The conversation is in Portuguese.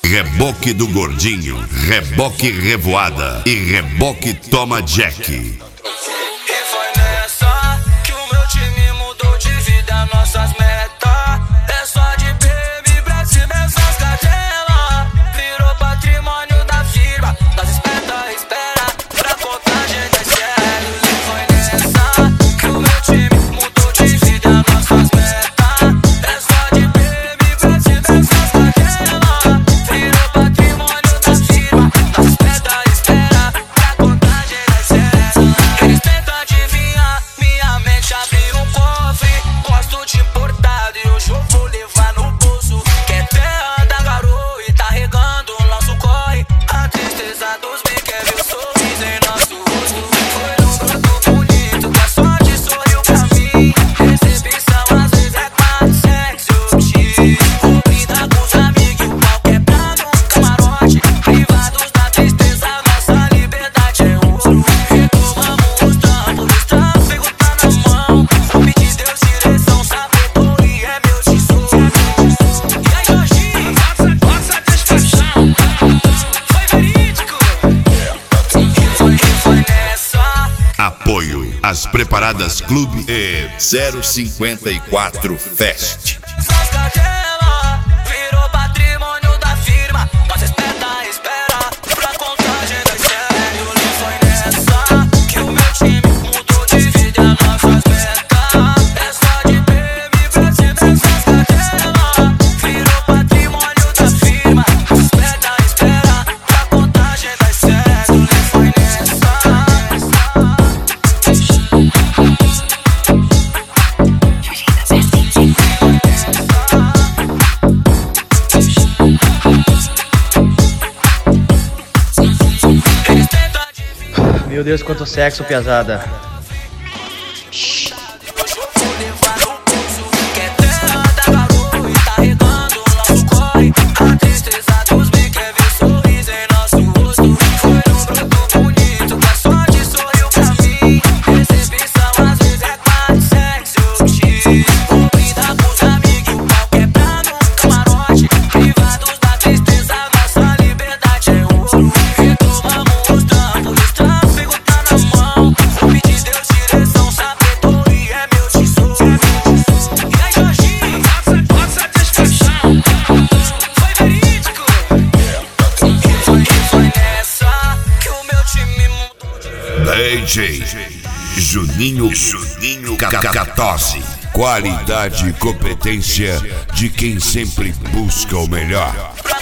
reboque do gordinho, reboque revoada e reboque toma Jack. E foi nessa que o meu time mudou de vida, nossas metas. É só de baby pra cima essas cadelas. Virou patrimônio da firma, nós espera pra contagem das séries. E foi nessa que o meu time mudou de vida, nossas metas. É só de baby pra cima essas cadelas. Virou patrimônio da firma, nós espera pra contagem das séries. Eles tentam adivinhar, minha mente abriu um cofre. Gosto de importado e hoje eu vou levar no bolso. Que é terra da garoa e tá regando o nosso corre. A tristeza dos bem quer ver o sorriso em nosso rosto. Foi um broto bonito que a sorte sorriu pra mim. Recepção às vezes é quase sexo X. Vou brindar com os amigos e o pau quebrando um camarote. Privados da tristeza, nossa liberdade é ouro. Retomamos os trampos, o tráfego tá na mão. Vou pedir Deus direção, sabedoria é meu tesouro. E aí, Jorginho, nossa satisfação foi verídico. E foi nessa. Apoio às preparadas Clube e 054 Fest. Essas cadelas virou patrimônio da firma. Nós espera pra contagem das séries. E foi nessa que o meu time mudou de vida, nossas metas. É só de baby pra cima essas cadelas. Virou patrimônio da firma. Nós espera pra contagem das séries. E foi nessa. Meu Deus, quanto sexo, pesada. Hoje eu vou levar no bolso. Que é terra da garoa e tá regando o nosso corre. A tristeza dos bem quer ver sorriso em nosso rosto. Foi um broto bonito que a sorte sorriu pra mim. Recepção às vezes é quase sexo X. Vou brindar com os amigos e o pau quebrando um camarote. Privados da tristeza, nossa liberdade é ouro. Retomamos os trampos, o tráfego tá na mão. Vou pedir Deus direção, sabedoria é meu tesouro. E aí, Jorginho, nossa satisfação foi verídico. E foi nessa que o meu time mudou. DJ Juninho 14. Qualidade e competência de quem sempre busca o melhor.